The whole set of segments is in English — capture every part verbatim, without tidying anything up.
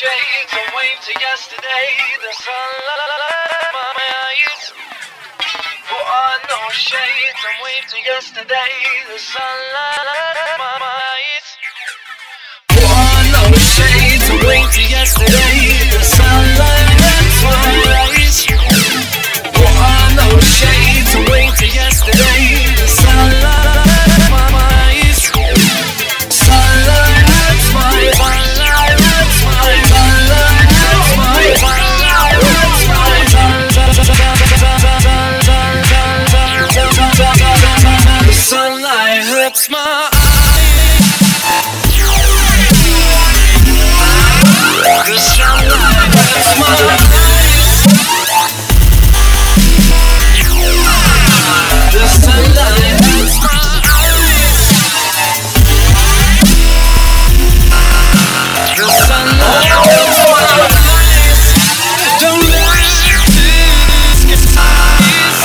shades and wave to yesterday. The sunlight my eyes. Put on no shades and wave to yesterday. The sunlight my eyes. Put on no shades and wave to yesterday. The sunlight my eyes. Put on no shades and wave to yesterday. The sunlight my eyes. Sunlight hurts my sunlight hurts my sunlight hurts my sunlight hurts my the sunlight hurts my the sunlight hurts my the sunlight hurts my the sunlight hurts my eyes. Don't let this eyes.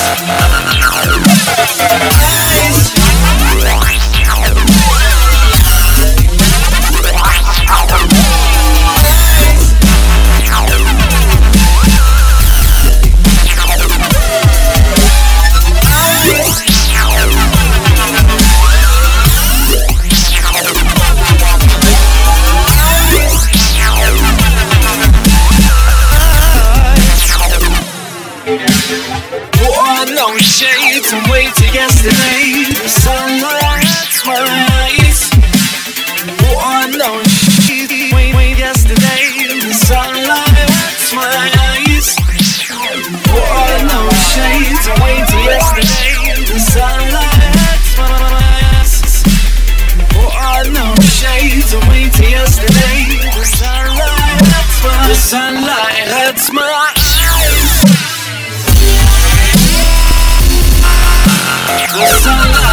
Put on no shades and wait till yesterday. The sunlight hurts my eyes. Put on no shades, wait, wait yesterday. The sunlight hurts my eyes. Put on no shades and wait till yesterday. The sunlight hurts my eyes. Put on no shades and wait till yesterday. The sunlight hurts my the sunlight hurts my eyes. The sunlight